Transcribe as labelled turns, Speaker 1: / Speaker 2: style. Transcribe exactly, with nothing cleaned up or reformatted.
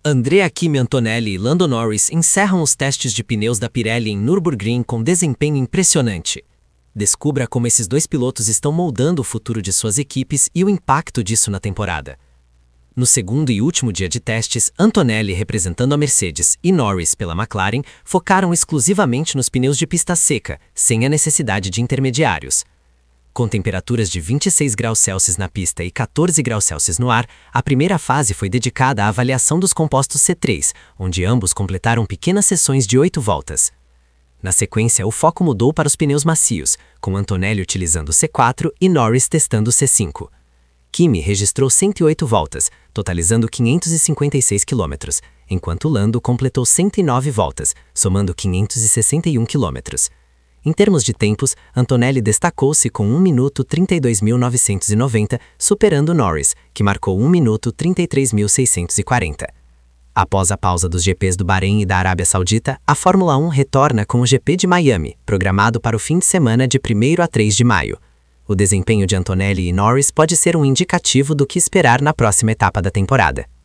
Speaker 1: Andrea Kimi Antonelli e Lando Norris encerram os testes de pneus da Pirelli em Nürburgring com desempenho impressionante. Descubra como esses dois pilotos estão moldando o futuro de suas equipes e o impacto disso na temporada. No segundo e último dia de testes, Antonelli, representando a Mercedes, e Norris, pela McLaren, focaram exclusivamente nos pneus de pista seca, sem a necessidade de intermediários. Com temperaturas de vinte e seis graus Celsius na pista e quatorze graus Celsius no ar, a primeira fase foi dedicada à avaliação dos compostos C três, onde ambos completaram pequenas sessões de oito voltas. Na sequência, o foco mudou para os pneus macios, com Antonelli utilizando o C quatro e Norris testando o C cinco. Kimi registrou cento e oito voltas, totalizando quinhentos e cinquenta e seis quilômetros, enquanto Lando completou cento e nove voltas, somando quinhentos e sessenta e um quilômetros. Em termos de tempos, Antonelli destacou-se com um minuto trinta e dois mil novecentos e noventa, superando Norris, que marcou um minuto trinta e três mil seiscentos e quarenta. Após a pausa dos G Ps do Bahrein e da Arábia Saudita, a Fórmula um retorna com o G P de Miami, programado para o fim de semana de primeiro a três de maio. O desempenho de Antonelli e Norris pode ser um indicativo do que esperar na próxima etapa da temporada.